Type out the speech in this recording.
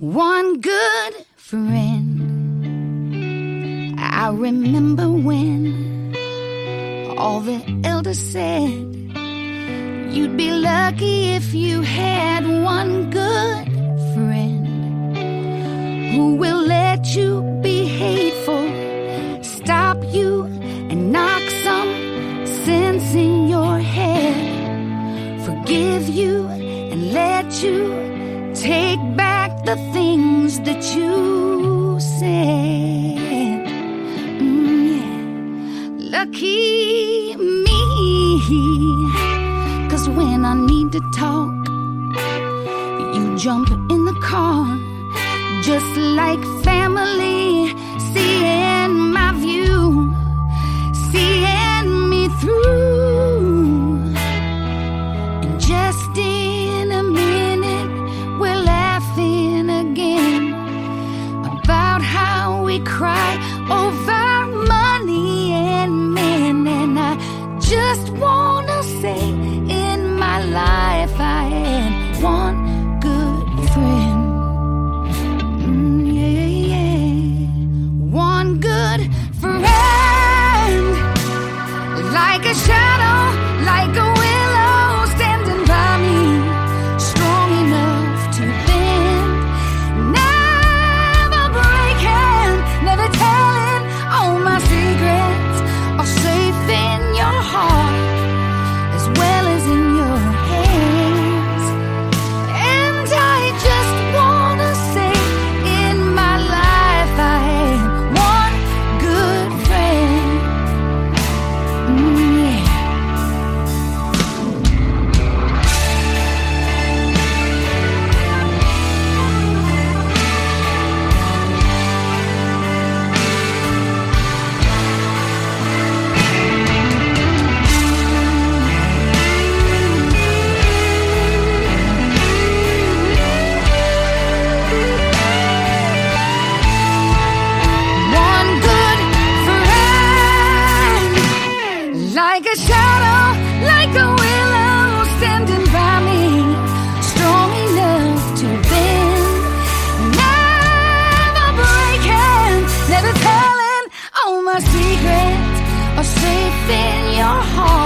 One good friend. I remember when all the elders said you'd be lucky if you had one good friend who will let you be hateful, stop you, and knock some sense in your head, forgive you and let you take back the things that you said. Lucky me, 'cause when I need to talk, you jump in the car, just like family, seeing my view, seeing me through. And just in a minute, we're laughing again about how we cry over money and men. And I just wanna say, in my life I had one good friend. One good friend, like a shadow, like a willow, standing by me, strong enough to bend, never breaking, never telling all my secrets, all safe in your heart as well as in your hands. And I just wanna say, in my life I had one good friend. One good friend, like a shadow, like a willow, standing by me, strong enough to bend, never breaking, never telling all my secrets, are safe in your heart